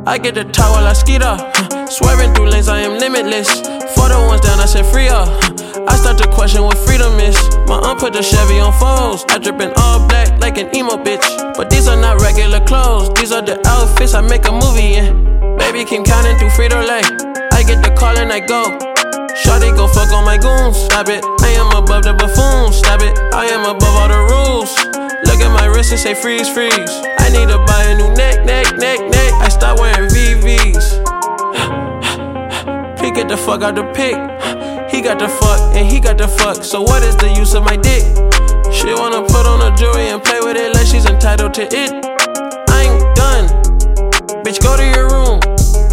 I get the top while I skeet up. Swerving through lanes, I am limitless. For the ones down, I said free up. I start to question what freedom is. My aunt put the Chevy on foes. I drippin' all black like an emo bitch. But these are not regular clothes. These are the outfits I make a movie in. Baby, keep counting through Frito-Lay. I get the call and I go. Shawty go fuck on my goons. Stop it, I am above the buffoons. Stop it, I am above all the rules. Look at my wrist and say freeze, freeze. I need to buy a new neck. I start wearing VVs. He get the fuck out the pic. He got the fuck and he got the fuck. So what is the use of my dick? She wanna put on a jewelry and play with it like she's entitled to it. I ain't done. Bitch, go to your room.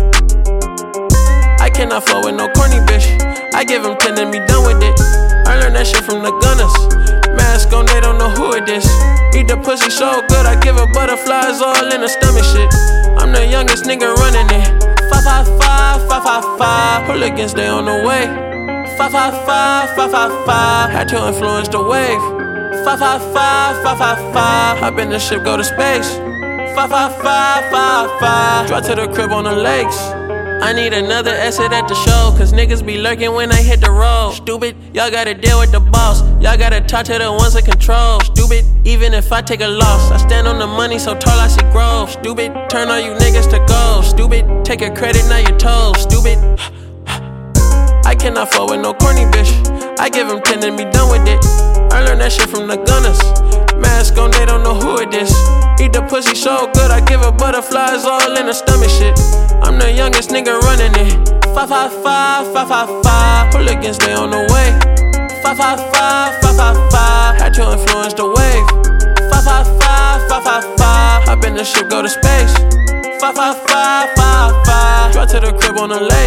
I cannot fuck with no corny bitch. I give him 10 and be done with it. I learned that shit from the gunners. Mask on, they don't know who it is. Eat the pussy so good, I give her butterflies all in the stomach shit. I'm the youngest nigga running it. 555, 555. Hooligans, they on the way. 555, 555. Had to influence the wave. 555, 555. Hop in the ship, go to space. 555, 555. Drive to the crib on the lakes. I need another exit at the show, cause niggas be lurking when I hit the road. Stupid, y'all gotta deal with the boss. Y'all gotta talk to the ones in control. Stupid, even if I take a loss, I stand on the money so tall I see growth. Stupid, turn all you niggas to gold. Stupid, take your credit, now you're told. Stupid, I cannot fuck with no corny bitch. I give him 10 and be done with it. I learned that shit from the gunners. Mask on, they don't know who it is. Eat the pussy so good, I give her butterflies all in the stomach shit. I'm the youngest nigga running it. 555, 555. Hooligans, they on the way. 555, 555. Had to influence the wave. 555, 555. Hop in the ship, go to space. 555, 555. Drive to the crib on the lake.